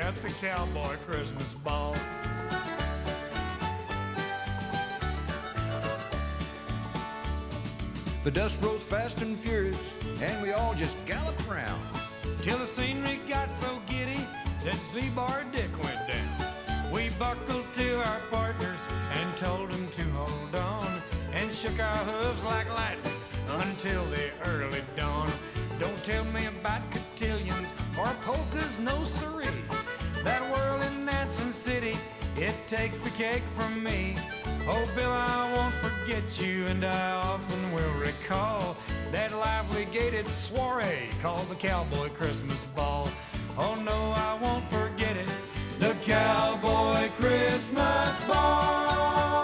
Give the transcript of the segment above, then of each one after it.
at the cowboy Christmas ball. The dust rose fast and furious, and we all just galloped round. Till the scenery got so giddy that Z-Bar Dick went down. We buckled to our partners and told them to hold on, and shook our hooves like lightning until the early dawn. Don't tell me about cotillions or polkas, no siree. That whirling dancing city, it takes the cake from me. Oh, Bill, I won't forget you, and I often will recall that lively gated soiree called the Cowboy Christmas Ball. Oh, no, I won't forget it, the Cowboy Christmas Ball.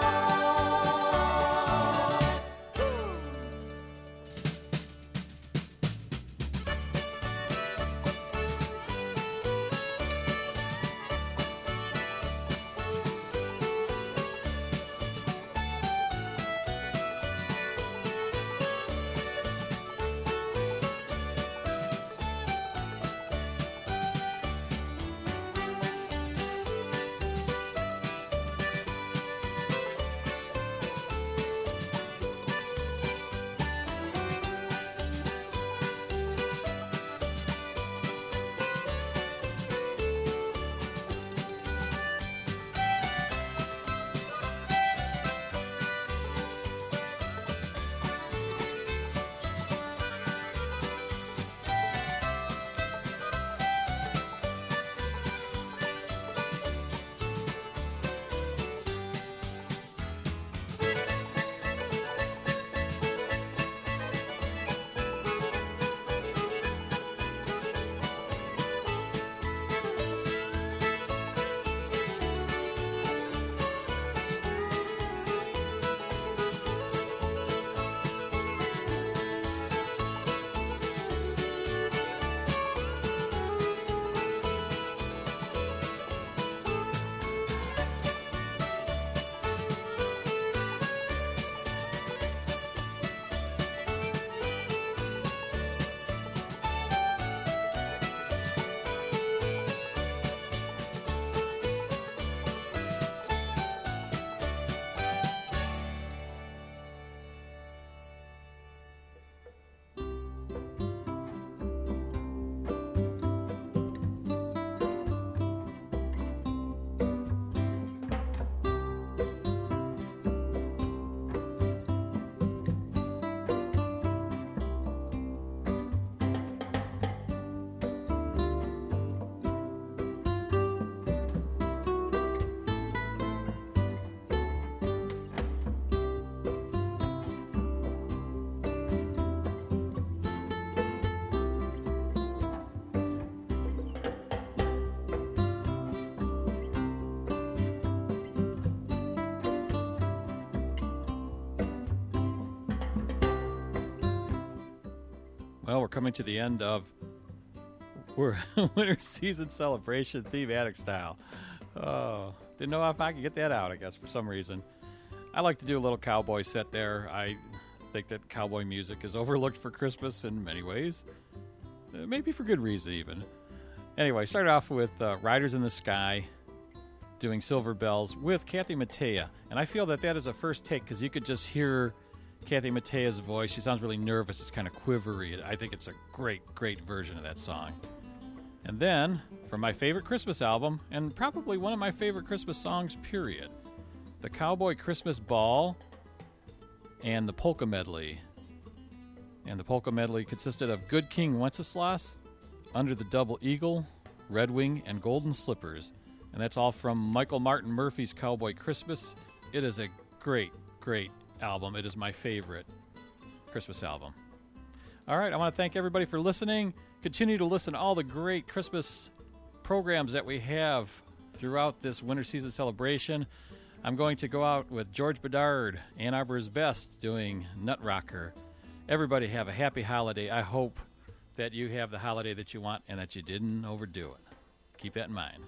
Well, we're coming to the end of winter season celebration, thematic style. Oh, didn't know if I could get that out, I guess, for some reason. I like to do a little cowboy set there. I think that cowboy music is overlooked for Christmas in many ways. Maybe for good reason, even. Anyway, started off with Riders in the Sky, doing Silver Bells with Kathy Mattea. And I feel that that is a first take because you could just hear Kathy Mattea's voice. She sounds really nervous. It's kind of quivery. I think it's a great, great version of that song. And then, from my favorite Christmas album, and probably one of my favorite Christmas songs, period, the Cowboy Christmas Ball and the Polka Medley. And the Polka Medley consisted of Good King Wenceslas, Under the Double Eagle, Red Wing, and Golden Slippers. And that's all from Michael Martin Murphey's Cowboy Christmas. It is a great, great album. It is my favorite Christmas album. All right, I want to thank everybody for listening. Continue to listen to all the great Christmas programs that we have throughout this winter season celebration. I'm going to go out with George Bedard, Ann Arbor's Best, doing Nut Rocker. Everybody have a happy holiday. I hope that you have the holiday that you want and that you didn't overdo it. Keep that in mind.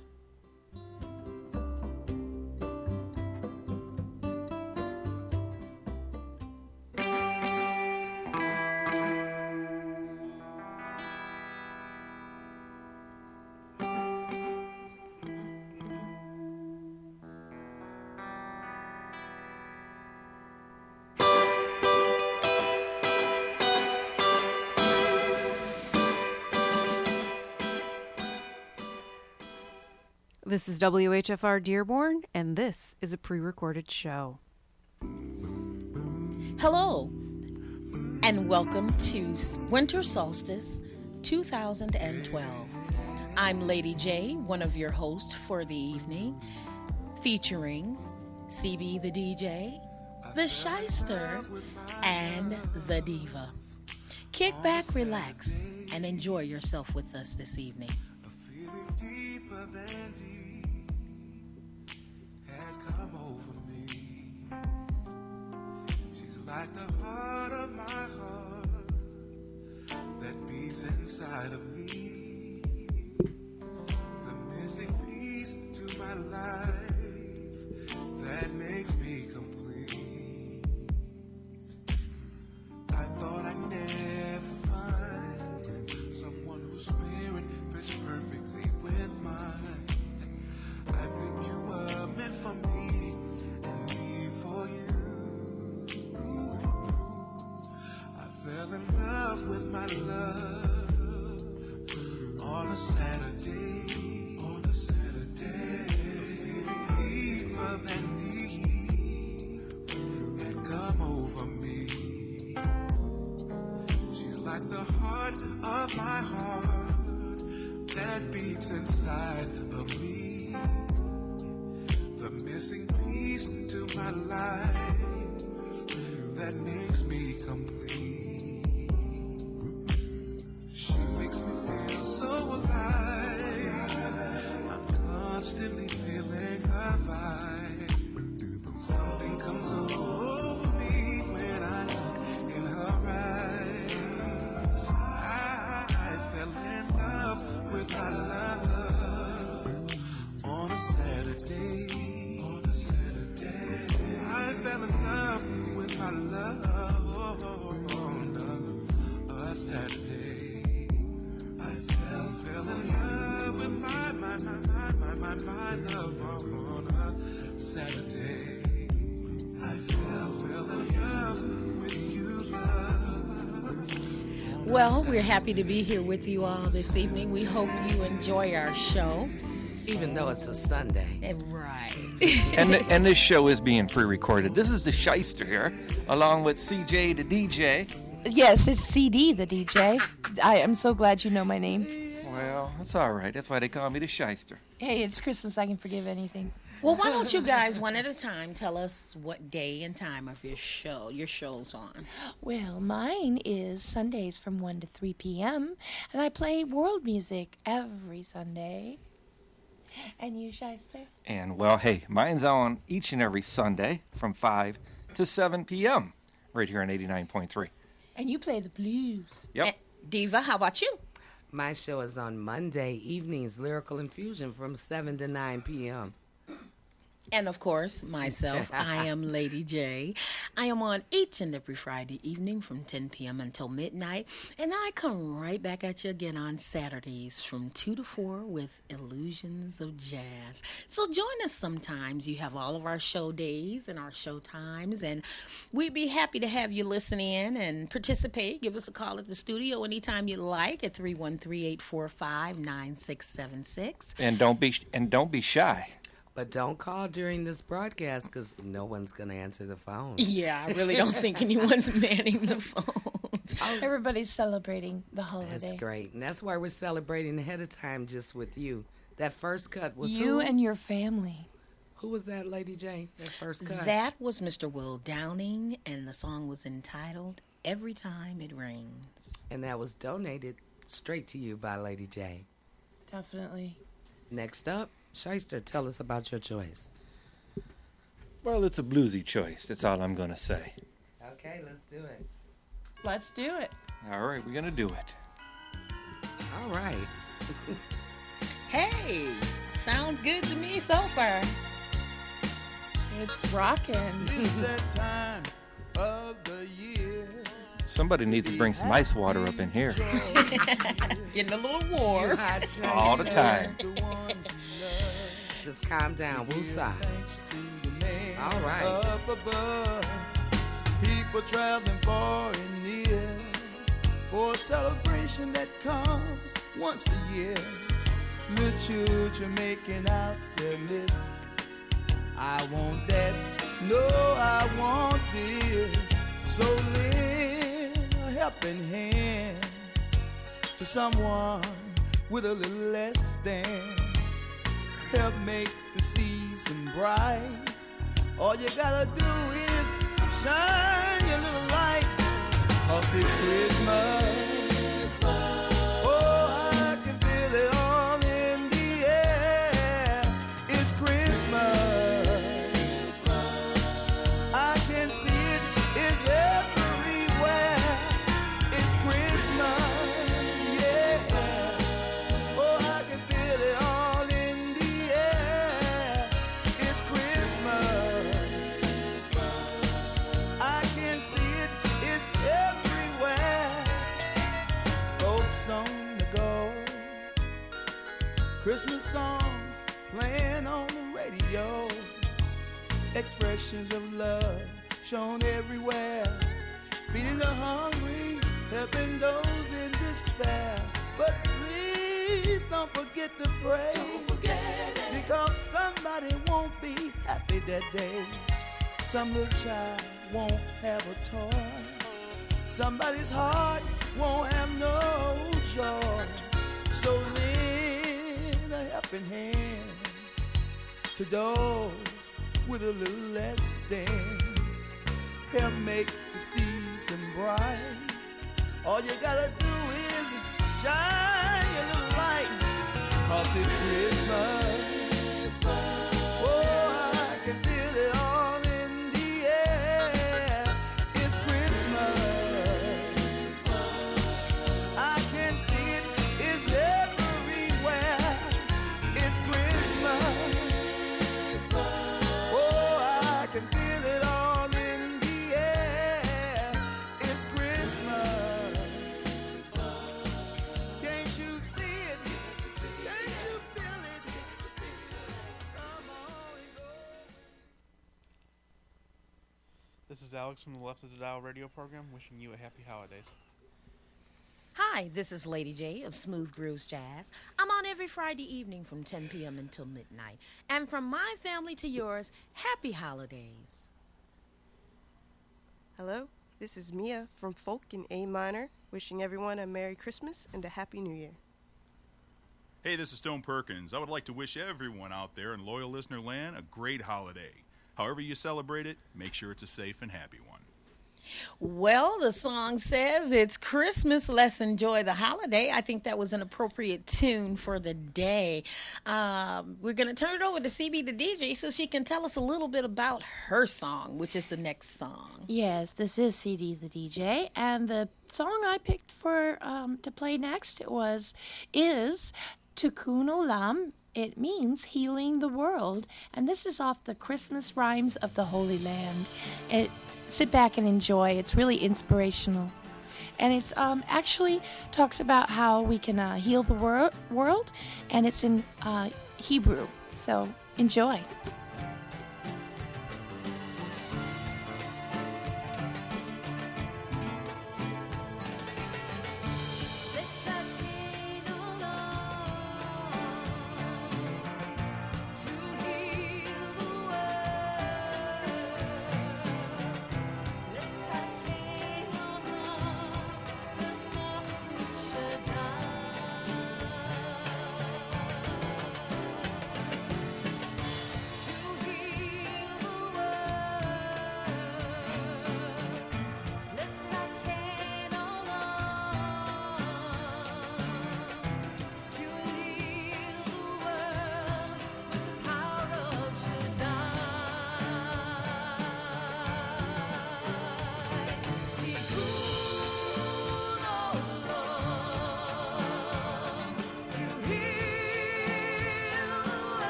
This is WHFR Dearborn, and this is a pre-recorded show. Hello, and welcome to Winter Solstice 2012. I'm Lady J, one of your hosts for the evening, featuring CB the DJ, the Shyster, and the Diva. Kick back, relax, and enjoy yourself with us this evening. A feeling deeper than deep had come over me. She's like the heart of my heart that beats inside of me. The missing piece to my life that makes me complete. I thought I'd never find someone whose spirit fits perfectly with mine. I picked you up, meant for me, and me for you. I fell in love with my love on a Saturday. On a Saturday, feeling deeper than deep had come over me. She's like the heart of my heart that beats inside of me. The missing piece to my life that makes me complete. She makes me feel so alive. I'm constantly feeling her vibe. Something comes over me when I look in her eyes. I fell in love with my love on a Saturday. On a Saturday, I fell in love with my love on a Saturday. I fell in love with my love on a Saturday. I fell in love with you, love. Well, we're happy to be here with you all this evening. We hope you enjoy our show. Even though it's a Sunday. Right. And this show is being pre-recorded. This is the Shyster here, along with CJ the DJ. Yes, it's CD the DJ. I am so glad you know my name. Well, it's all right. That's why they call me the Shyster. Hey, it's Christmas. I can forgive anything. Well, why don't you guys, one at a time, tell us what day and time of your show's on? Well, mine is Sundays from 1 to 3 p.m., and I play world music every Sunday. And you, Shyster? And, well, hey, mine's on each and every Sunday from 5 to 7 p.m. right here on 89.3. And you play the blues. Yep. Diva, how about you? My show is on Monday evenings, Lyrical Infusion from 7 to 9 p.m. And, of course, myself, I am Lady J. I am on each and every Friday evening from 10 p.m. until midnight. And then I come right back at you again on Saturdays from 2 to 4 with Illusions of Jazz. So join us sometimes. You have all of our show days and our show times. And we'd be happy to have you listen in and participate. Give us a call at the studio anytime you like at 313-845-9676. And don't be shy. But don't call during this broadcast because no one's going to answer the phone. Yeah, I really don't think anyone's manning the phones. Everybody's celebrating the holiday. That's great. And that's why we're celebrating ahead of time just with you. That first cut was you who? and your family. Who was that, Lady J? That first cut? That was Mr. Will Downing, and the song was entitled Every Time It Rains. And that was donated straight to you by Lady J. Definitely. Next up, Shyster, tell us about your choice. Well, it's a bluesy choice. That's all I'm going to say. Okay, let's do it. Let's do it. All right, we're going to do it. All right. Hey, sounds good to me so far. It's rocking. It's that time of the year. Somebody needs to bring some ice water up in here. Getting a little warm. All the time. Just calm down. Woosah. All right. Up above, people traveling far and near for a celebration that comes once a year. Little children making out their lists. I want that, no, I want this. So lend a helping hand to someone with a little less than. Help make the season bright. All you gotta do is shine your little light. 'Cause it's Christmas. Oh, I can feel it all in the air. It's Christmas. I can see it, it's everywhere. It's Christmas, yeah. Oh, I can feel it all in the air. It's Christmas. I can see it, it's everywhere. Folks on the go, Christmas songs playing on the radio, expressions of love shown everywhere, feeding the hungry, helping those in despair. But please don't forget to pray. Don't forget it. Because somebody won't be happy that day. Some little child won't have a toy. Somebody's heart won't have no joy. So lend a helping hand to those with a little less than. Help make the season bright. All you gotta do is shine your little light. 'Cause it's Christmas. Oh, I can feel it all in the air. It's Christmas. I can see it, it's everywhere. It's Christmas. Oh, I can feel it all in the air. It's Christmas. Can't you see it? Can't you feel it? Come on and go. This is Alex from the Left of the Dial radio program, wishing you a happy holidays. Hi, this is Lady J of Smooth Grooves Jazz. I'm on every Friday evening from 10 p.m. until midnight. And from my family to yours, happy holidays. Hello, this is Mia from Folk in A minor, wishing everyone a Merry Christmas and a Happy New Year. Hey, this is Stone Perkins. I would like to wish everyone out there in loyal listener land a great holiday. However you celebrate it, make sure it's a safe and happy one. Well, the song says it's Christmas. Let's enjoy the holiday. I think that was an appropriate tune for the day. We're going to turn it over to CB the DJ so she can tell us a little bit about her song, which is the next song. Yes, this is CD the DJ, and the song I picked for to play next is Tikkun Olam. It means healing the world, and this is off the Christmas Rhymes of the Holy Land. Sit back and enjoy. It's really inspirational. And it's actually talks about how we can heal the world, and it's in Hebrew. So enjoy. Shaddai.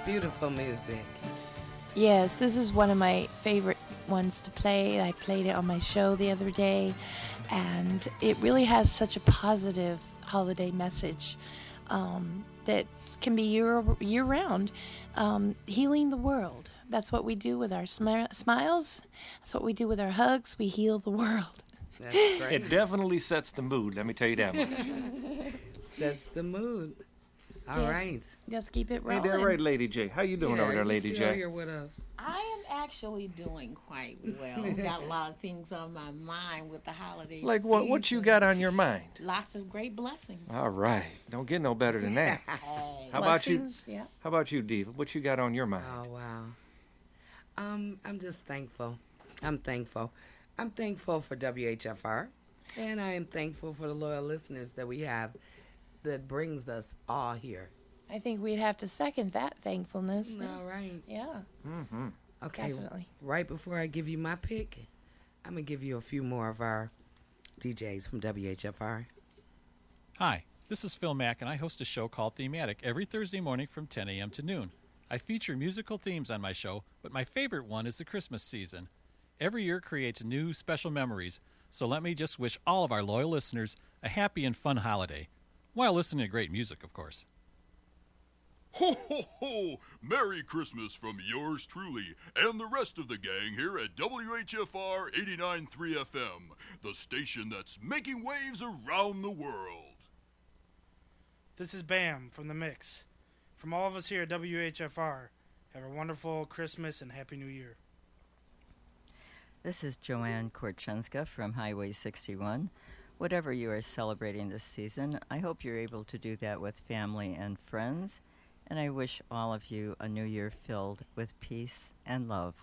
Beautiful music. Yes, this is one of my favorite ones to play. I played it on my show the other day, and it really has such a positive holiday message that can be year-round. Healing the world. That's what we do with our smiles. That's what we do with our hugs. We heal the world. That's great. It definitely sets the mood, let me tell you that much. Sets the mood. All Yes. right. Just keep it rolling. Ain't that right, Lady J? How you doing over there, Lady still J? here with us. I am actually doing quite well. Got a lot of things on my mind with the holidays. Like what you got on your mind? Lots of great blessings. All right. Don't get no better than that. Hey. How about you? Blessings, yeah. How about you, Diva? What you got on your mind? Oh, wow. I'm just thankful. I'm thankful for WHFR, and I am thankful for the loyal listeners that we have that brings us all here. I think we'd have to second that thankfulness. All right. Yeah. Mm-hmm. Okay. Definitely. Right before I give you my pick, I'm going to give you a few more of our DJs from WHFR. Hi, this is Phil Mack, and I host a show called Thematic every Thursday morning from 10 a.m. to noon. I feature musical themes on my show, but my favorite one is the Christmas season. Every year creates new special memories, so let me just wish all of our loyal listeners a happy and fun holiday, while listening to great music, of course. Ho, ho, ho! Merry Christmas from yours truly and the rest of the gang here at WHFR 89.3 FM, the station that's making waves around the world. This is Bam from The Mix. From all of us here at WHFR, have a wonderful Christmas and Happy New Year. This is Joanne Korchenska from Highway 61. Whatever you are celebrating this season, I hope you're able to do that with family and friends, and I wish all of you a new year filled with peace and love.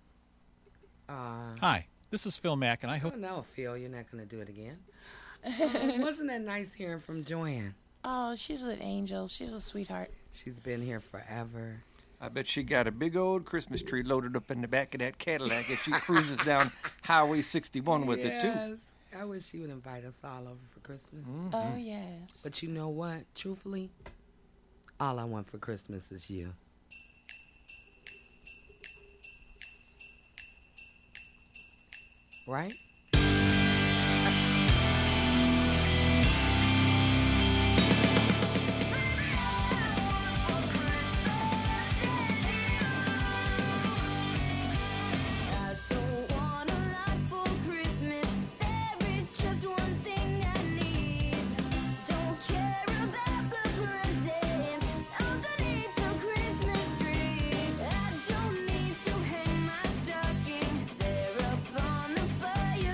Hi, this is Phil Mack, and I hope... Oh, no, Phil, you're not going to do it again. Wasn't that nice hearing from Joanne? Oh, she's an angel. She's a sweetheart. She's been here forever. I bet she got a big old Christmas tree loaded up in the back of that Cadillac as she cruises down Highway 61 with it, too. Yes. I wish she would invite us all over for Christmas. Mm-hmm. Oh, yes. But you know what? Truthfully, all I want for Christmas is you. Right? Fire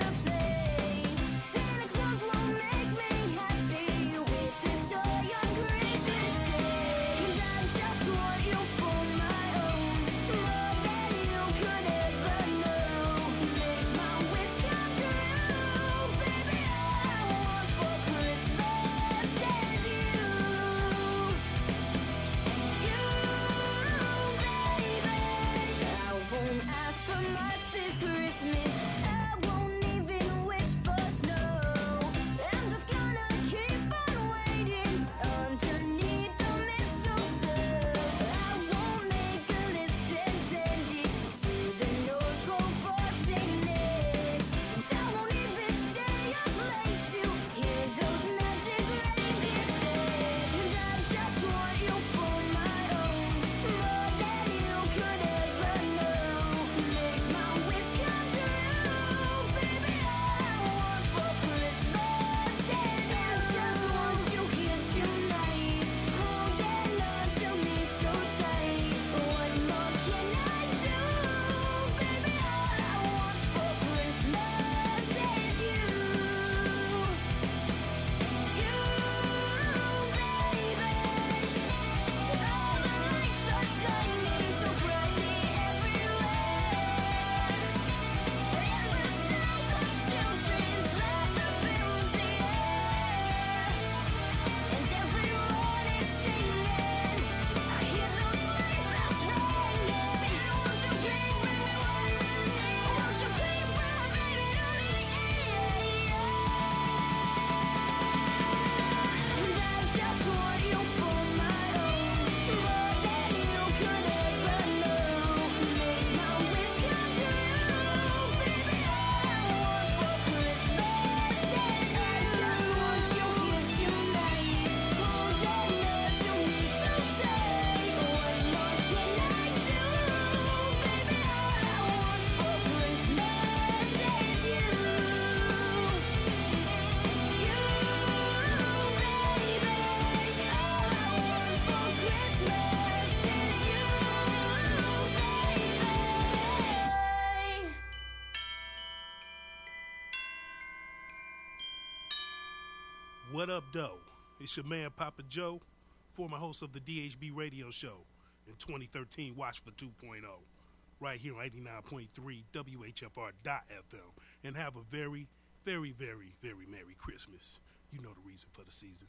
What up, doe? It's your man, Papa Joe, former host of the DHB radio show. In 2013, watch for 2.0, right here on 89.3 WHFR.FM. And have a very, very, very, very Merry Christmas. You know the reason for the season.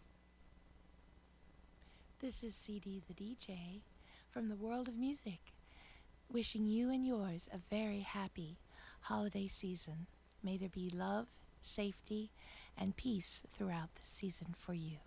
This is CD the DJ from the world of music, wishing you and yours a very happy holiday season. May there be love, safety, and peace throughout the season for you.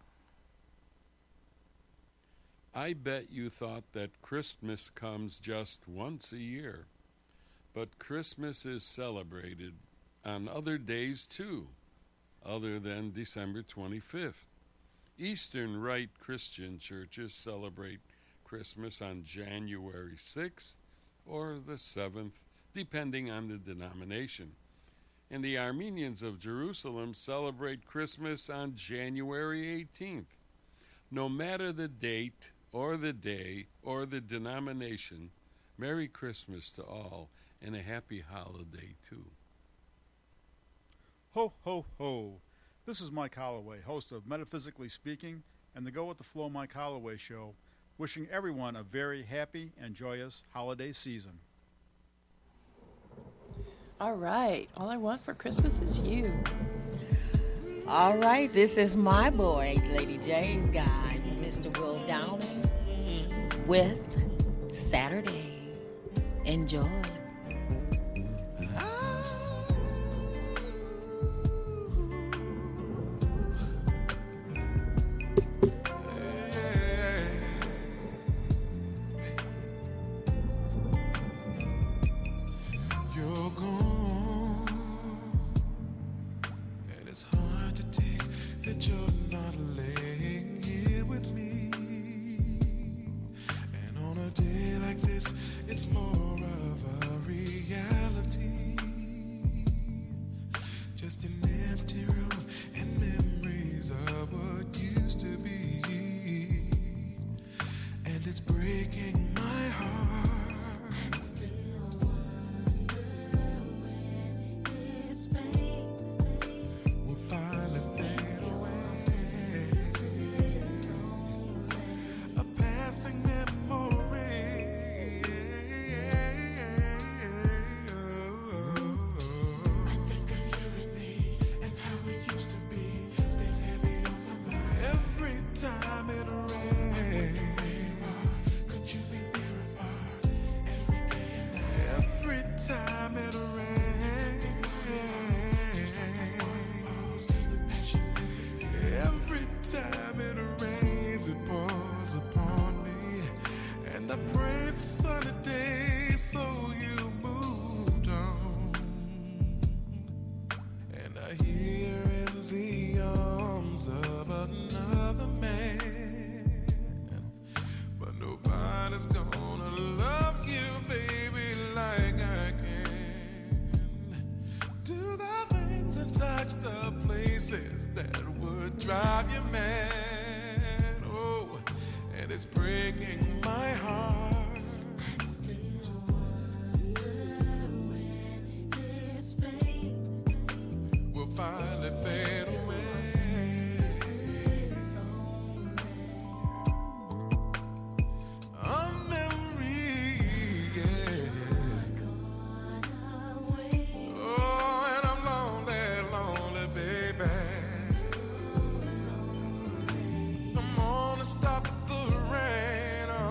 I bet you thought that Christmas comes just once a year, but Christmas is celebrated on other days too, other than December 25th. Eastern Rite Christian churches celebrate Christmas on January 6th or the 7th, depending on the denomination. And the Armenians of Jerusalem celebrate Christmas on January 18th. No matter the date or the day or the denomination, Merry Christmas to all and a happy holiday too. Ho, ho, ho. This is Mike Holloway, host of Metaphysically Speaking and the Go With The Flow Mike Holloway Show, wishing everyone a very happy and joyous holiday season. All right. All I want for Christmas is you. All right. This is my boy, Lady J's guy, Mr. Will Downing, with Saturday. Enjoy. Stop the rain.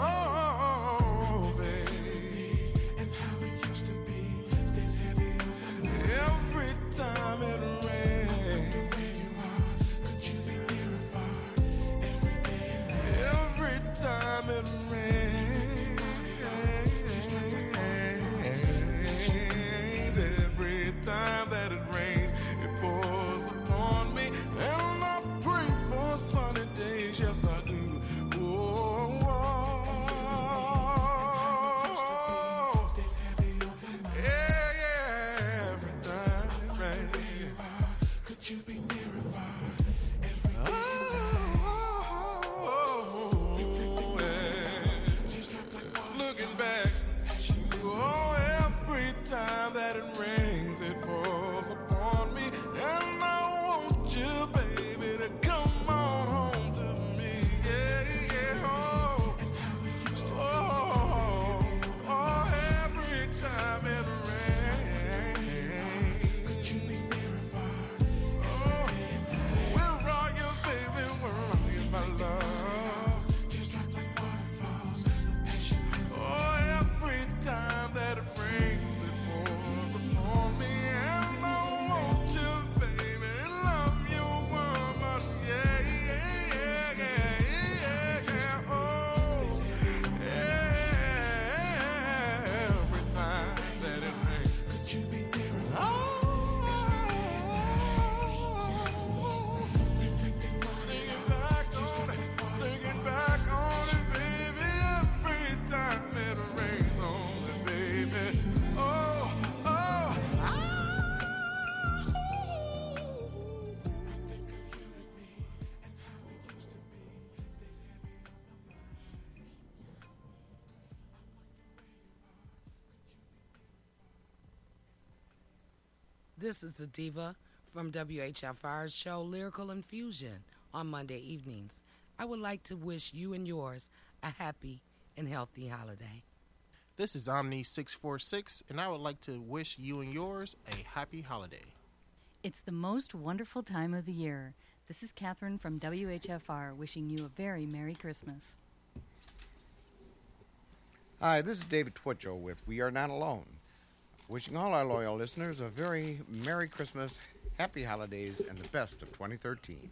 This is the Diva from WHFR's show Lyrical Infusion on Monday evenings. I would like to wish you and yours a happy and healthy holiday. This is Omni646, and I would like to wish you and yours a happy holiday. It's the most wonderful time of the year. This is Catherine from WHFR wishing you a very Merry Christmas. Hi, this is David Twitchell with We Are Not Alone. Wishing all our loyal listeners a very Merry Christmas, Happy Holidays, and the best of 2013.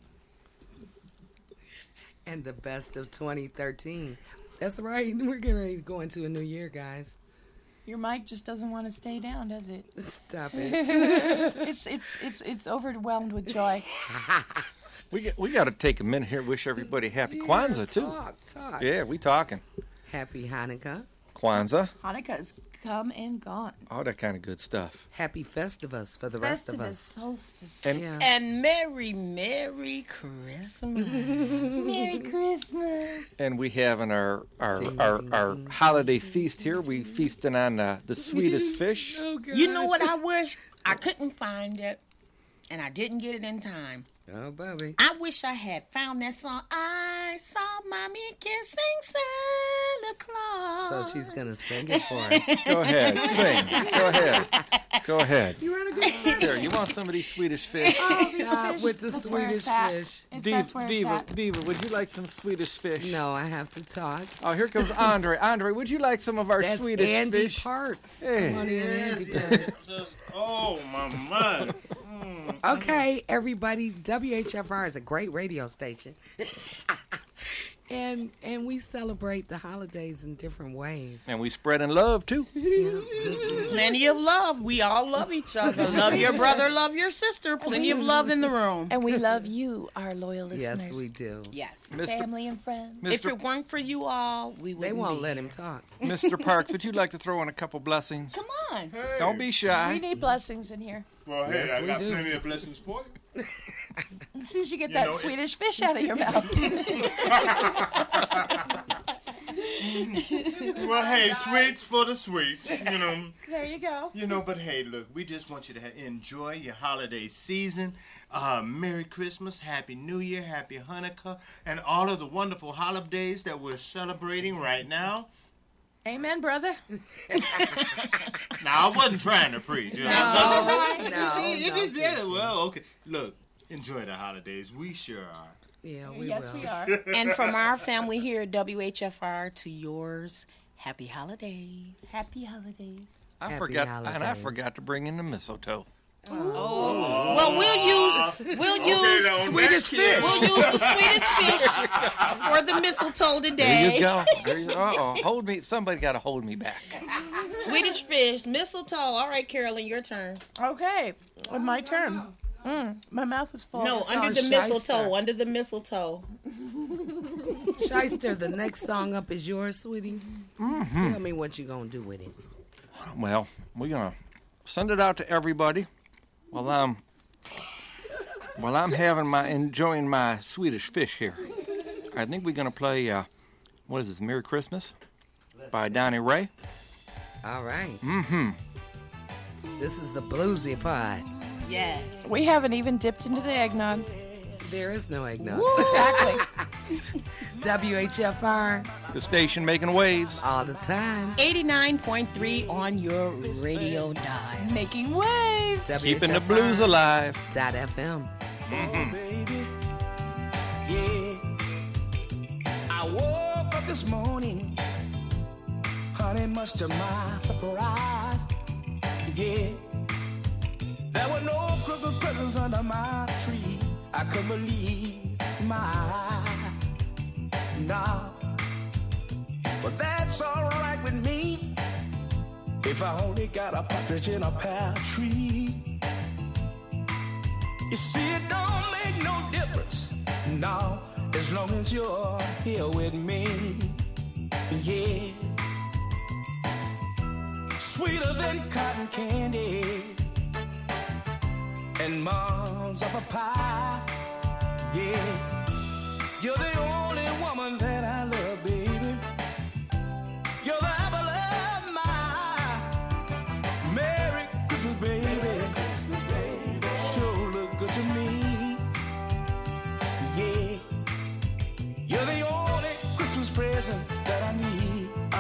And the best of 2013. That's right. We're getting ready to go into a new year, guys. Your mic just doesn't want to stay down, does it? Stop it. It's overwhelmed with joy. We got to take a minute here. Wish everybody happy Kwanzaa too. Talk. Yeah, we talking. Happy Hanukkah. Kwanzaa. Hanukkah's come and gone. All that kind of good stuff. Happy Festivus for the rest of us. Solstice. And Merry Christmas. Merry Christmas. And we having our holiday feast here. We feasting on the sweetest fish. You know what I wish? I couldn't find it, and I didn't get it in time. Oh, baby. I wish I had found that song. I saw Mommy kissing Santa Claus. So she's going to sing it for us. Go ahead, sing. Go ahead. You're on a good start. Here, you want some of these Swedish fish? Stop with the Swedish fish. Diva, would you like some Swedish fish? No, I have to talk. Oh, here comes Andre. Andre, would you like some of our That's Swedish Andy fish? Parks. Hey. Come on in, Andy Parks. Oh, my mind. Okay, everybody, WHFR is a great radio station. and we celebrate the holidays in different ways. And we spreading love, too. Plenty of love. We all love each other. Love your brother, love your sister. Plenty of love in the room. And we love you, our loyal listeners. Yes, we do. Yes. Family and friends. If it weren't for you all, we wouldn't They won't be let here. him talk. Mr. Parks, would you like to throw in a couple blessings? Come on. Don't be shy. We need blessings in here. Well, hey, Yes, I we got do. plenty of blessings for you. As soon as you get You that know, Swedish fish out of your mouth. Well, hey, sweets for the sweets, you know. There you go. You know, but hey, look, we just want you to enjoy your holiday season. Merry Christmas, Happy New Year, Happy Hanukkah, and all of the wonderful holidays that we're celebrating right now. Amen, brother. Now, I wasn't trying to preach. You know? No, well, okay. Look, enjoy the holidays. We sure are. Yeah, we Yes, will. we are. And from our family here at WHFR to yours, happy holidays. Happy holidays. I Happy forgot holidays. to bring in the mistletoe. Oh. Well, we'll use Swedish fish. We'll use the Swedish fish for the mistletoe today. There you go. Uh-oh. Hold me. Somebody got to hold me back. Swedish fish, mistletoe. All right, Carolyn, your turn. Okay, my turn. My mouth is full. No, It's under on the Shyster. mistletoe. Under the mistletoe. Shyster, the next song up is yours, sweetie. Mm-hmm. Tell me what you're going to do with it. Well, we're going to send it out to everybody while I'm enjoying my Swedish fish here. I think we're going to play, what is this, Merry Christmas by Donnie Ray. All right. Mm-hmm. This is the bluesy part. Yes. We haven't even dipped into the eggnog. There is no eggnog. Exactly. WHFR. The station making waves. All the time. 89.3 on your radio dial. Making waves. Keeping the blues alive. .fm. Mm-hmm. Baby, yeah. I woke up this morning, honey, much to my surprise. Yeah. There were no crooked presents under my tree. I couldn't believe my eyes. No. But that's all right with me, if I only got a partridge in a pear tree. You see, it don't make no difference, no, as long as you're here with me. Yeah. Sweeter than cotton candy and mom's apple pie. Yeah. You're the only woman that I love, baby. You're the apple of my Merry Christmas, baby.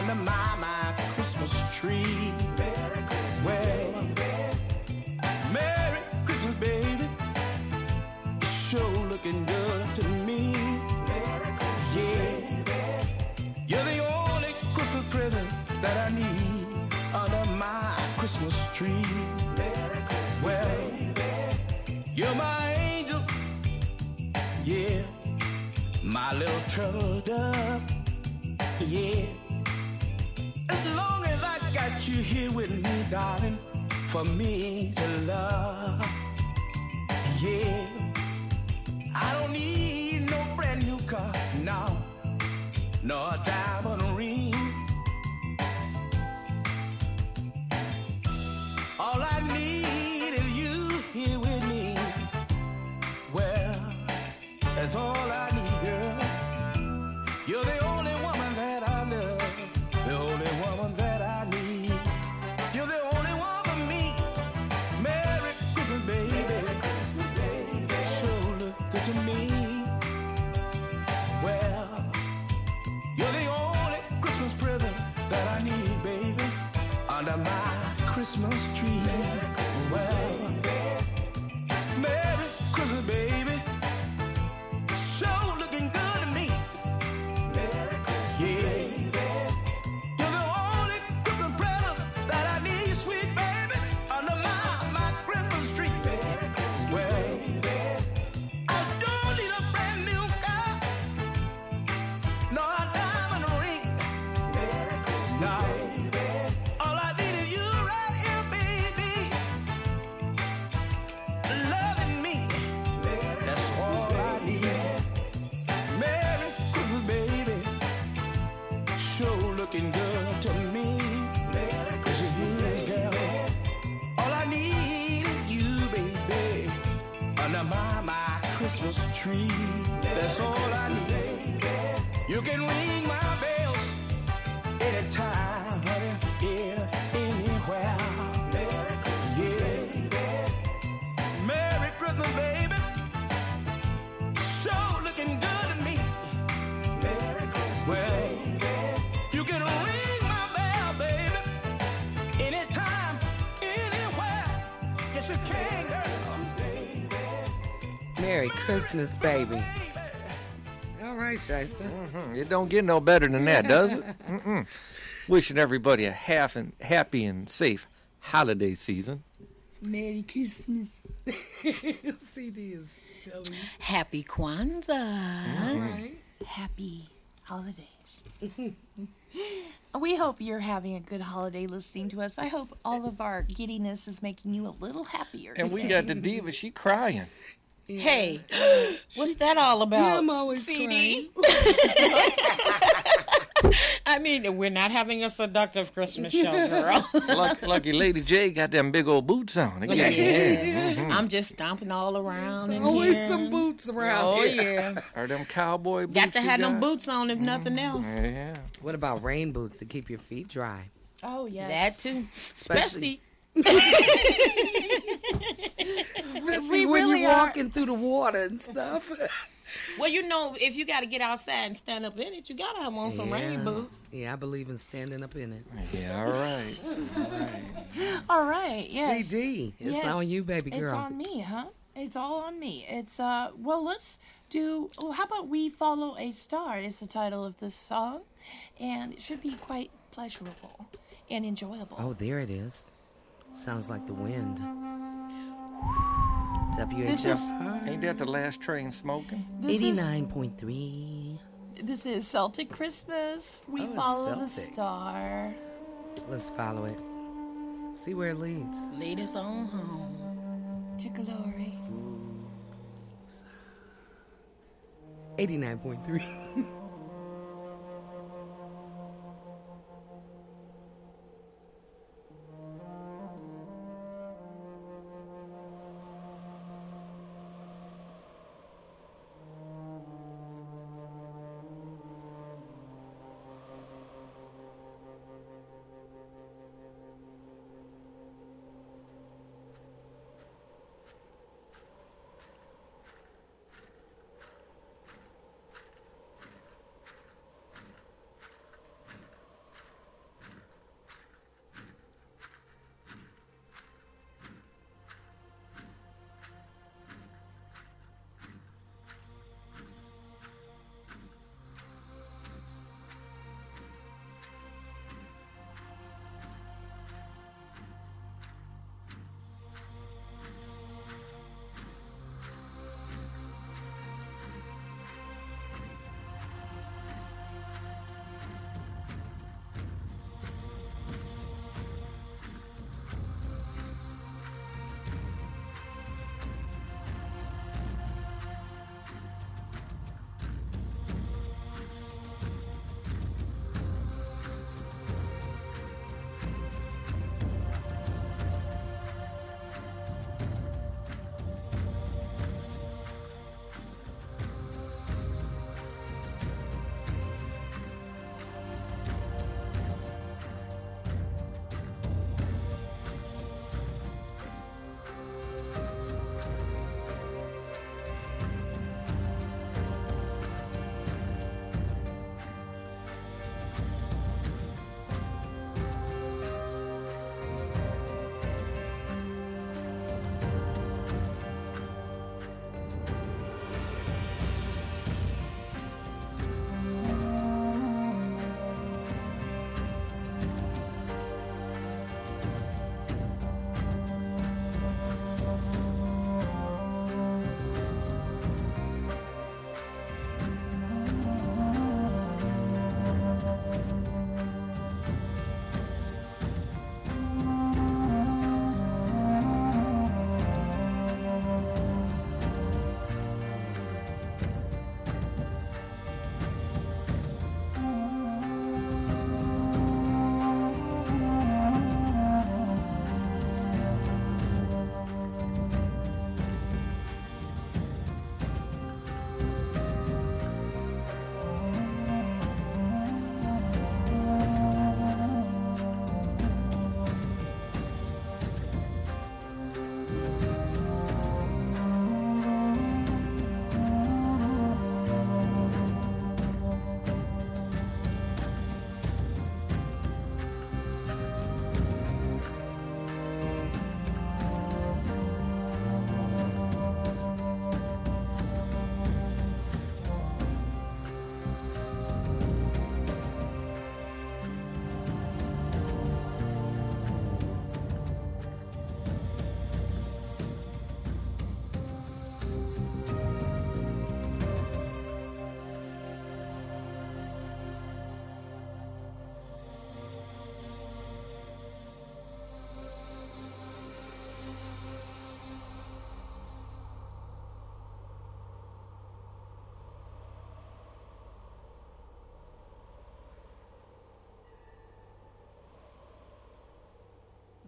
under my Christmas tree. Merry Christmas, well, Merry Christmas, baby. Sure looking good to me. Merry Christmas, yeah. You're the only Christmas present that I need under my Christmas tree. Merry Christmas, well, you're my angel, yeah, my little turtle dove, yeah. As long as I got you here with me, darling, for me to love, yeah. I don't need no brand new car, no, nor a diamond ring. All I need is you here with me. Well, that's all I need, girl. You're the only woman that I love, the only woman that I need. You're the only one for me. Merry Christmas, baby. Merry Christmas, baby. Sure look good to me. Well, you're the only Christmas present that I need, baby, under my Christmas tree. Well, Merry Christmas, baby. Sure looking good to me. Merry Christmas, yeah. You're the only Christmas present that I need, sweet baby, under my Christmas tree. Merry Christmas, well, I don't need a brand new car, nor a diamond ring. Merry Christmas, no. All I need is you right here, baby, loving me. That's all I need. Merry Christmas, baby. Sure looking good to me. Merry Christmas, girl. All I need is you, baby, under my Christmas tree. That's all I need. You can ring my bells anytime, honey, yeah, anywhere. Merry Christmas, yeah. Merry Christmas, baby. Sure looking good to me. Merry Christmas, well, you can ring my bell, baby, anytime, anywhere. Yes, you can, girl. Merry Christmas, baby. All right, Shyster. It don't get no better than that, does it? Wishing everybody a happy and safe holiday season. Merry Christmas. CD is telling Happy Kwanzaa. Happy holidays. We hope you're having a good holiday listening to us. I hope all of our giddiness is making you a little happier. And we got the diva, she crying. Hey, what's that all about? Yeah, I'm always CD? I mean, we're not having a seductive Christmas show, girl. Lucky Lady J got them big old boots on. Yeah. I'm just stomping all around. There's in always here. some boots around. Oh, here. yeah. Are them cowboy boots? Got to you have them got? boots on if nothing else. Yeah. What about rain boots to keep your feet dry? Oh, yes. That too. Especially Especially when really you're walking through the water and stuff. well, you know, if you got to get outside and stand up in it, you got to have on some rain boots. Yeah, I believe in standing up in it. Yeah, all right. All right, yes. CD, it's Yes. on you, baby girl. It's on me, huh? It's all on me. It's, well, let's do, how about We Follow a Star is the title of this song, and it should be quite pleasurable and enjoyable. Oh, there it is. Sounds like the wind. This is, WHFR. Ain't that the last train smoking? 89.3. This is Celtic Christmas. We Oh, it's follow the Celtic. star. Let's follow it. See where it leads. Lead us on home. To glory. 89.3.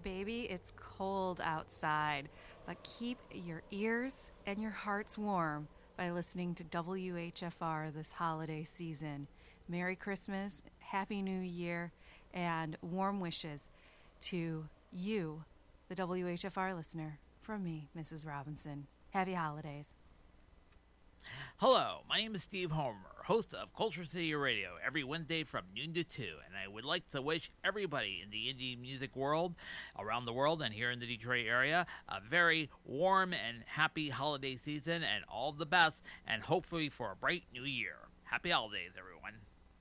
baby. It's cold outside, but keep your ears and your hearts warm by listening to WHFR this holiday season. Merry Christmas, Happy New Year, and warm wishes to you, the WHFR listener, from me, Mrs. Robinson. Happy holidays. Hello, my name is Steve Homer, host of Culture City Radio every Wednesday from noon to 2, and I would like to wish everybody in the indie music world, around the world and here in the Detroit area, a very warm and happy holiday season and all the best, and hopefully for a bright new year. Happy holidays, everyone.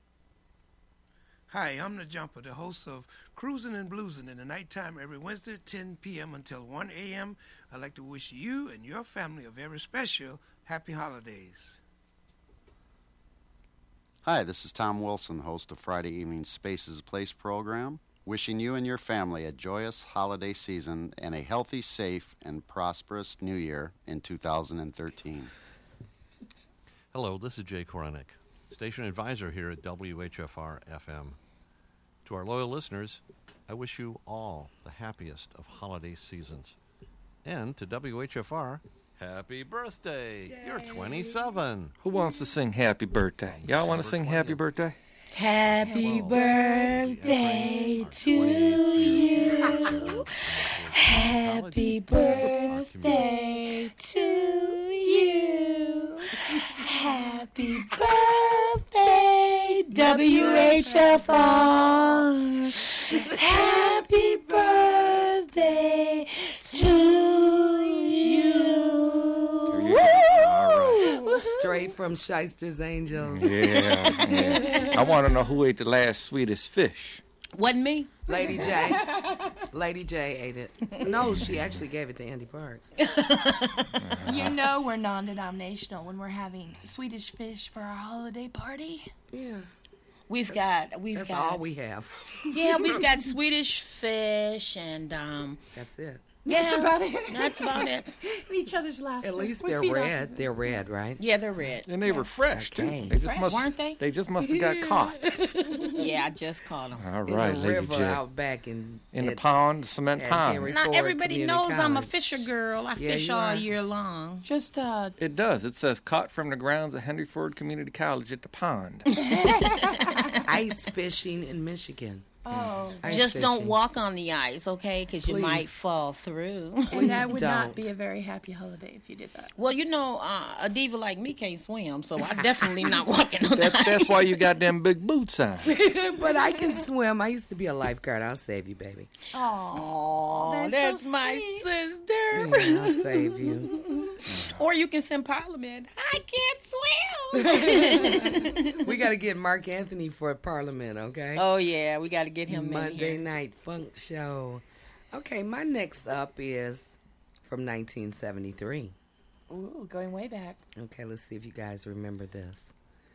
Hi, I'm the Jumper, the host of Cruising and Bluesing in the nighttime every Wednesday at 10 p.m. until 1 a.m. I'd like to wish you and your family a very special happy holidays. Hi, this is Tom Wilson, host of Friday Evening Spaces Place program, wishing you and your family a joyous holiday season and a healthy, safe, and prosperous new year in 2013. Hello, this is Jay Koronick, station advisor here at WHFR FM. To our loyal listeners, I wish you all the happiest of holiday seasons. And to WHFR, happy birthday! Yay. You're 27. Who wants to sing happy birthday? Y'all want to sing happy birthday? Happy birthday to you. Happy birthday to you. Happy birthday, WHFR. Happy birthday to you. Straight from Shyster's Angels. Yeah. I want to know who ate the last sweetest fish. Wasn't me. Lady J. Lady J ate it. No, she actually gave it to Andy Parks. You know we're non-denominational when we're having Swedish fish for our holiday party. Yeah. That's all we have. Yeah, we've got Swedish fish and That's it. Yeah, That's about it. That's about it. Each other's laughter. At least We they're feed off red. of They're red, right? Yeah, they're red. And they were fresh, too. Okay. They just must, weren't they? They just must have got caught. Yeah, I just caught them. All right, in the Lady river J. out back in the pond, cement pond. Henry Not Ford everybody Community knows I'm a College. fisher girl. I Yeah, fish you all are. year long. Just It does. It says caught from the grounds of Henry Ford Community College at the pond. Ice fishing in Michigan. Oh. Ice Just don't fishing. walk on the ice, okay? Because you Please. might fall through. Please that would don't. not be a very happy holiday if you did that. Well, you know, a diva like me can't swim, so I'm definitely not walking on the ice. That's why you got them big boots on. But I can swim. I used to be a lifeguard. I'll save you, baby. Oh, that's so my sweet. sister. Yeah, I'll save you. Or you can send Parliament. I can't swim. We got to get Mark Anthony for Parliament, okay? Oh, yeah, we got to get him in Monday here. Night Funk Show. Okay, my next up is from 1973. Ooh, going way back. Okay, let's see if you guys remember this.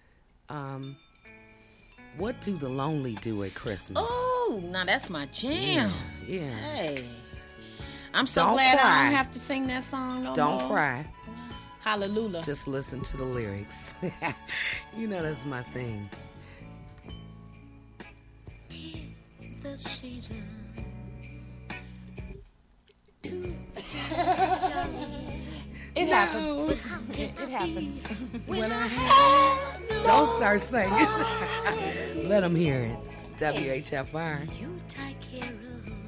What do the lonely do at Christmas? Oh, now that's my jam. Yeah. Hey. I'm so Don't glad I cry. don't have to sing that song no Don't more. cry. Hallelujah. Just listen to the lyrics. You know that's my thing. The season. It happens. It happens. When I have... Don't start singing. Let them hear it. WHFR. You take care of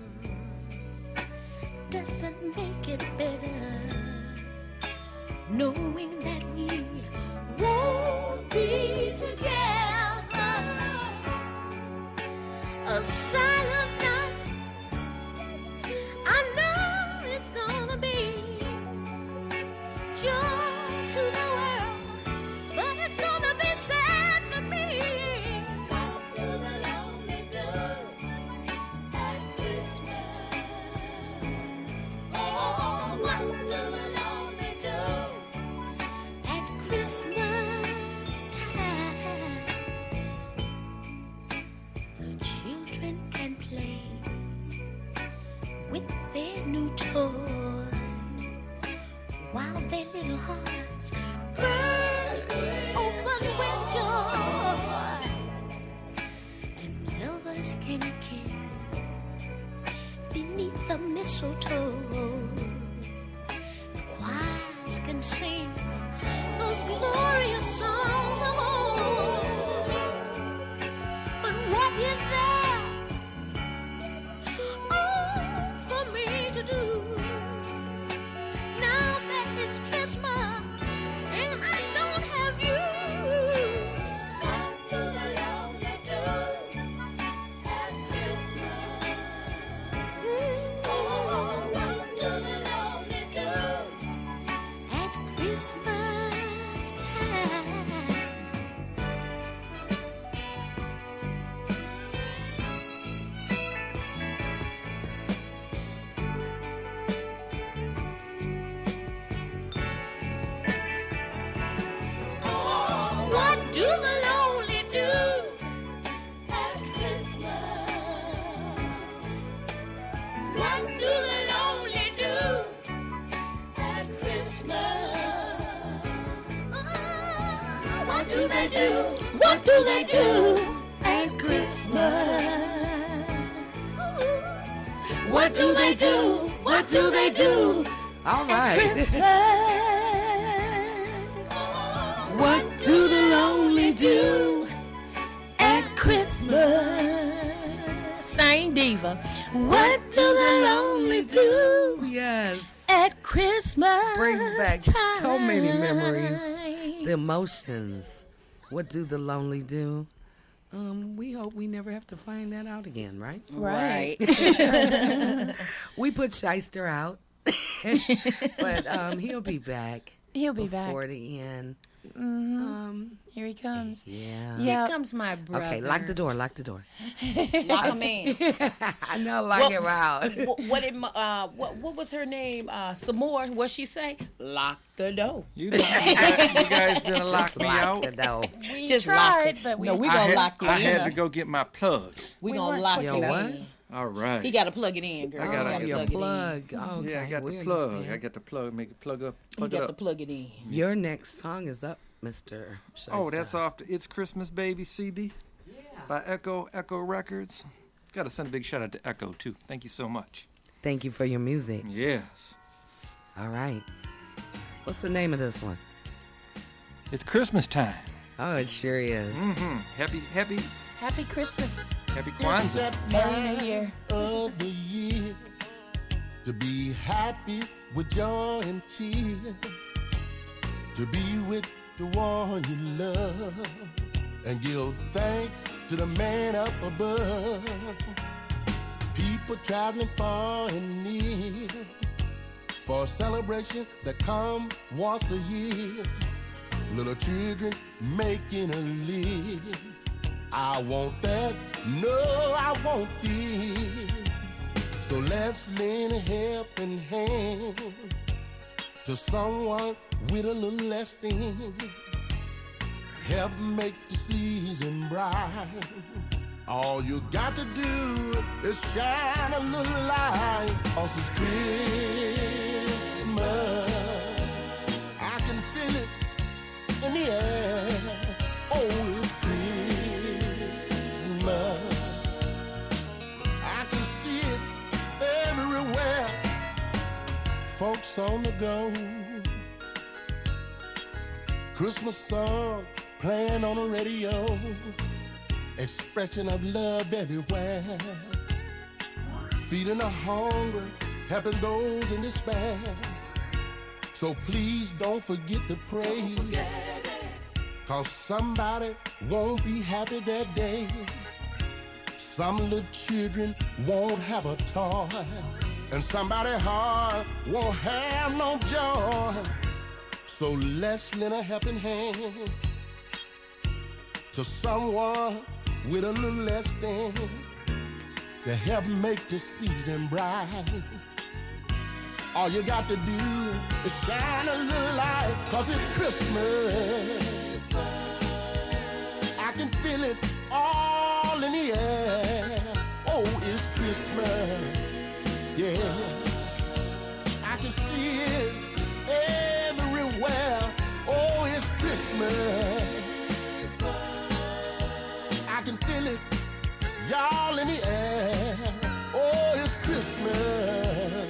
doesn't make it better. Knowing that we won't be together. A silent night. I know it's gonna be joy to the world, but it's gonna be sad for me. What do the lonely do at Christmas? Oh, what do the lonely do at Christmas? mistletoe. Choirs can sing those glorious songs of old. But what is there, oh, for me to do now that it's Christmas and I don't have you? What do the lonely do at Christmas? Oh, what do the lonely do at Christmas time? Oh, what do the lonely do at Christmas? What do the lonely do at Christmas? What do they do? What do they do at Christmas? What do they do? What do they do? All at right. Christmas? What do the lonely do at Christmas? Sing diva. What do the lonely do Yes. at Christmas? Brings back so many time? memories. The emotions. What do the lonely do? We hope we never have to find that out again, right? Right. We put Shyster out, but he'll be back. He'll be back. Before the end. Here he comes. Yeah. Here comes my brother. Okay, lock the door. Lock the door. Lock him in. I know, lock him out. What was her name? Samore. What she say? Lock the door. You guys didn't lock Just me lock out. the door. We Just tried, lock it. but we No, we gonna lock you I in. had to go get my plug. We We gonna weren't lock quick you enough. in. All right. He got to plug it in, girl. I gotta He get Your plug it in. plug. Oh, okay. Yeah, I got we the plug. understand. I got the plug. Make it plug up. He Plug got it to up. plug it in. Your next song is up, Mr. Shyster. Oh, that's off the It's Christmas Baby CD by Echo Records. Got to send a big shout out to Echo, too. Thank you so much. Thank you for your music. Yes. All right. What's the name of this one? It's Christmas time. Oh, it sure is. Mm-hmm. Happy Happy Christmas. Kwanzaa. Merry New Year. Of the year to be happy with joy and cheer, to be with the one you love, and give thanks to the man up above. People traveling far and near for a celebration that come once a year. Little children making a list. I want that, no, I want this. So let's lend a helping hand to someone with a little less than. Help make the season bright. All you got to do is shine a little light. 'Cause it's Christmas. I can feel it in the air. Oh, it's Christmas. I can see it everywhere. Folks on the go. Christmas song playing on the radio. Expression of love everywhere. Feeding the hungry, helping those in despair. So please don't forget to pray. 'Cause somebody won't be happy that day. Some little children won't have a toy. And somebody's heart won't have no joy. So let's lend a helping hand to someone with a little less than, to help make the season bright. All you got to do is shine a little light, 'cause it's Christmas. I can feel it all in the air. Oh, it's Christmas. Yeah. I can see it everywhere. Oh, it's Christmas. I can feel it, y'all, in the air. Oh, it's Christmas.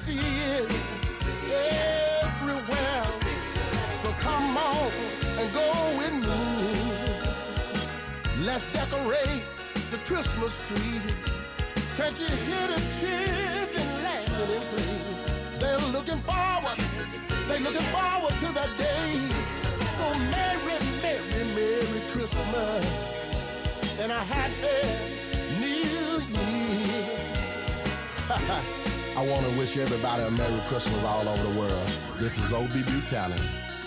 see it everywhere. So come on and go with me. Let's decorate the Christmas tree. Can't you hear the children laughing and playing? They're looking forward to that day. So Merry, Merry, Merry Christmas and a Happy New Year. I want to wish everybody a Merry Christmas all over the world. This is O.B. Buchanan.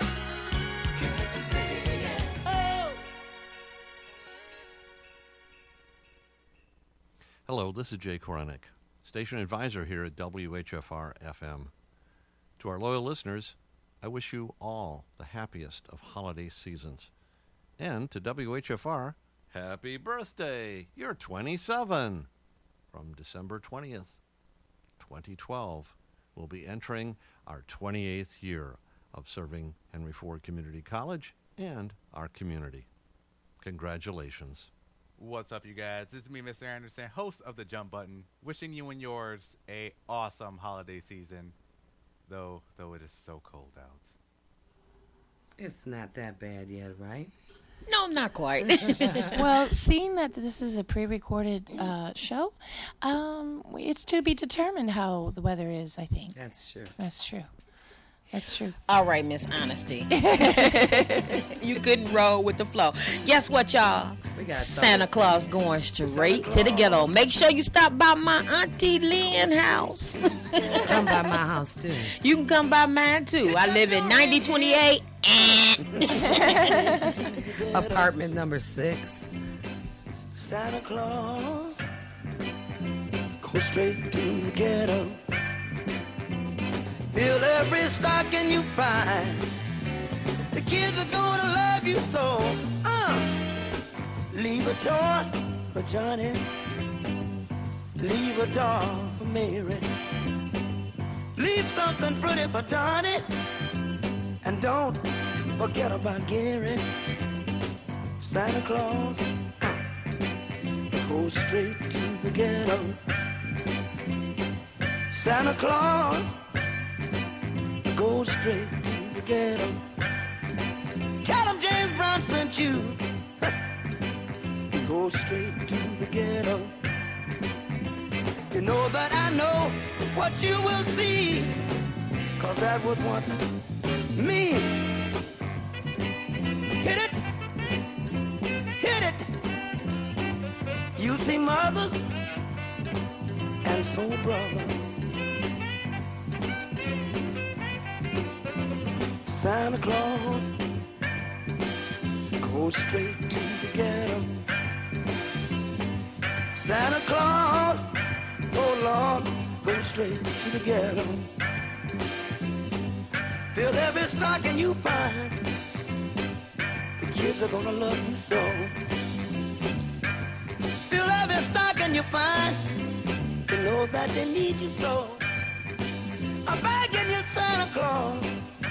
Hello, this is Jay Koronick, station advisor here at WHFR FM. To our loyal listeners, I wish you all the happiest of holiday seasons. And to WHFR, happy birthday! You're 27! From December 20th, 2012, we'll be entering our 28th year of serving Henry Ford Community College and our community. Congratulations. What's up, you guys? This is me, Mr. Anderson, host of The Jump Button, wishing you and yours a awesome holiday season, though it is so cold out. It's not that bad yet, right? No, not quite. Well, seeing that this is a pre-recorded show, it's to be determined how the weather is, I think. That's true. That's true. That's true. All right, Miss Honesty. You couldn't roll with the flow. Guess what, y'all? Santa Claus going straight to the ghetto. Make sure you stop by my Auntie Lynn house. Come by my house, too. You can come by mine, too. I live in 9028. Apartment number 6. Santa Claus, go straight to the ghetto. Fill every stocking you find. The kids are gonna love you so. Leave a toy for Johnny. Leave a doll for Mary. Leave something pretty for Donnie. And don't forget about Gary. Santa Claus, go straight to the ghetto. Santa Claus, go straight to the ghetto. Tell him James Brown sent you. Go straight to the ghetto. You know that I know what you will see, 'cause that was once me. Hit it, hit it. You see mothers and soul brothers. Santa Claus, go straight to the ghetto. Santa Claus, oh Lord, go straight to the ghetto. Fill every stocking you find. The kids are gonna love you so. Fill every stocking you find. You know that they need you so. I'm begging you, Santa Claus,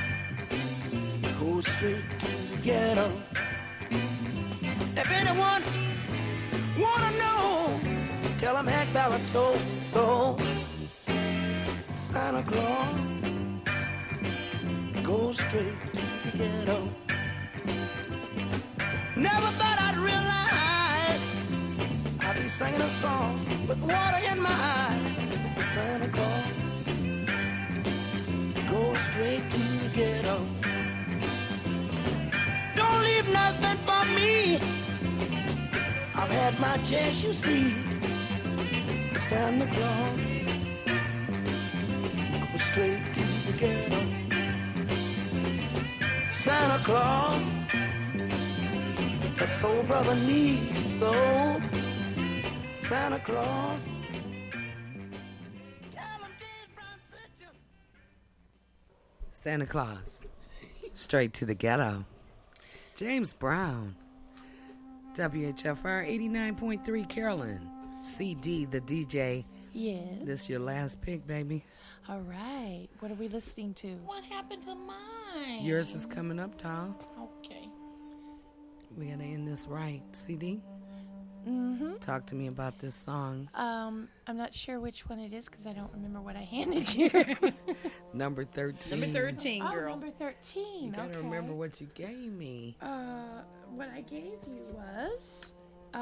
go straight to the ghetto. If anyone wanna know, tell them Hank Ballard told so. Santa Claus, go straight to the ghetto. Never thought I'd realize I'd be singing a song with water in my eyes. Santa Claus, go straight to the ghetto. Don't leave nothing for me. I've had my chance, you see. Santa Claus, go straight to the ghetto. Santa Claus, a soul brother needs so. Santa Claus, Santa Claus, straight to the ghetto. James Brown, WHFR 89.3 Carolyn, CD the DJ. Yes. This your last pick, baby. All right. What are we listening to? What happened to mine? Yours is coming up, doll. Okay. We gotta end this right. CD? Mm-hmm. Talk to me about this song. I'm not sure which one it is because I don't remember what I handed you. Number 13. Number 13, Oh, girl. number 13. You gotta okay. remember what you gave me. What I gave you was,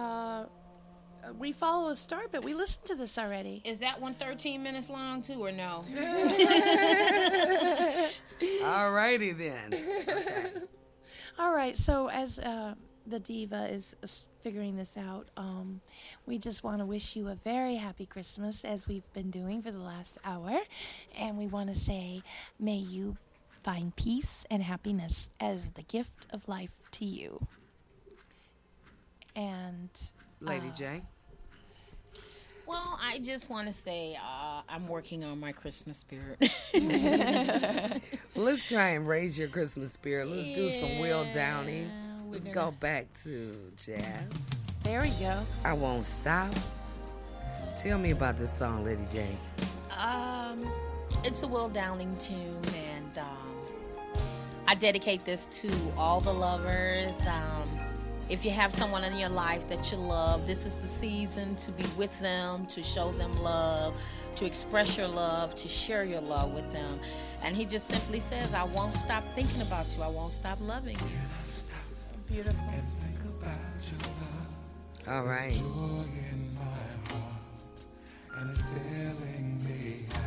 We Follow a Star, but we listened to this already. Is that one 13 minutes long, too, or no? All righty then. Okay. All right, so as the diva is figuring this out, we just want to wish you a very happy Christmas, as we've been doing for the last hour. And we want to say, may you find peace and happiness as the gift of life to you. And Lady J. Well, I just want to say I'm working on my Christmas spirit. Well, let's try and raise your Christmas spirit. Let's do some Will Downing. Let's go back to jazz. There we go. I Won't Stop. Tell me about this song, Lady J. It's a Will Downing tune, and I dedicate this to all the lovers. If you have someone in your life that you love, this is the season to be with them, to show them love, to express your love, to share your love with them. And he just simply says, I won't stop thinking about you. I won't stop loving you. Beautiful. All right. Joy in my heart, and it's telling me I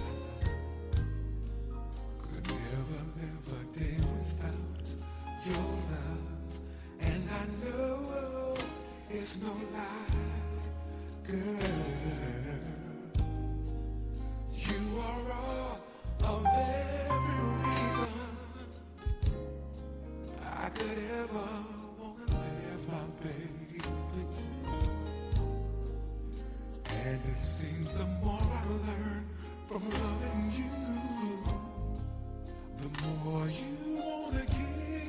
could never live a day without your love. And I know it's no lie, girl. You are all of every reason I could ever wanna live my baby. And it seems the more I learn from loving you, the more you wanna give.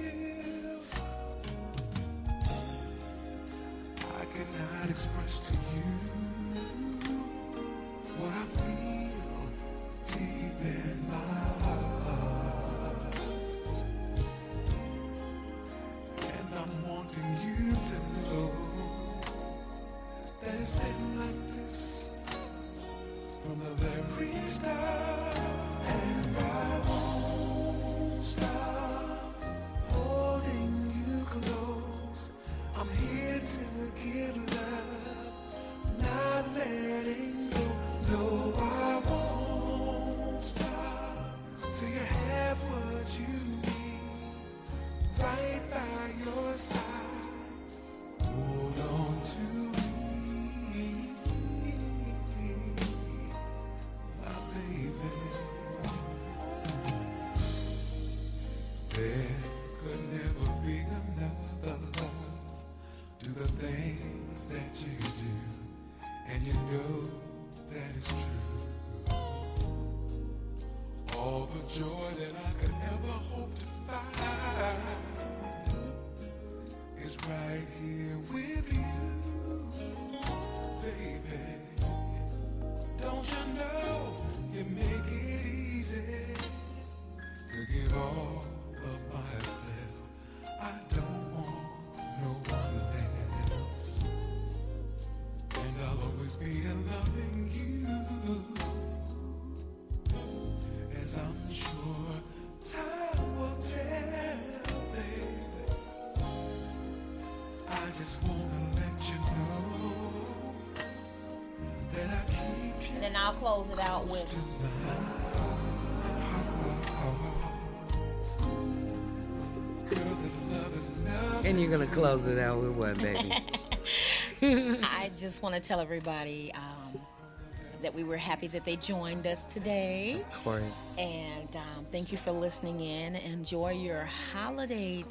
I cannot express to you what I feel deep in my heart. And I'm wanting you to know that it's been like this from the very start. And I won't stop holding you close. I'm here to give love, not letting go. No, I won't stop till you have what you need, right by your side. Hold on to me, my baby. There could never be another love. Do the things that you do, and you know that it's true. All the joy that I could ever hope to find is right here with you, baby. Don't you know you make it easy to give all of myself? I don't want no one else, and I'll always be loving you, as I'm sure time will tell, baby. I just wanna let you know that I keep you. And then I'll close it out with And you're gonna close it out with what, baby? I just want to tell everybody that we were happy that they joined us today. Of course. And thank you for listening in. Enjoy your holiday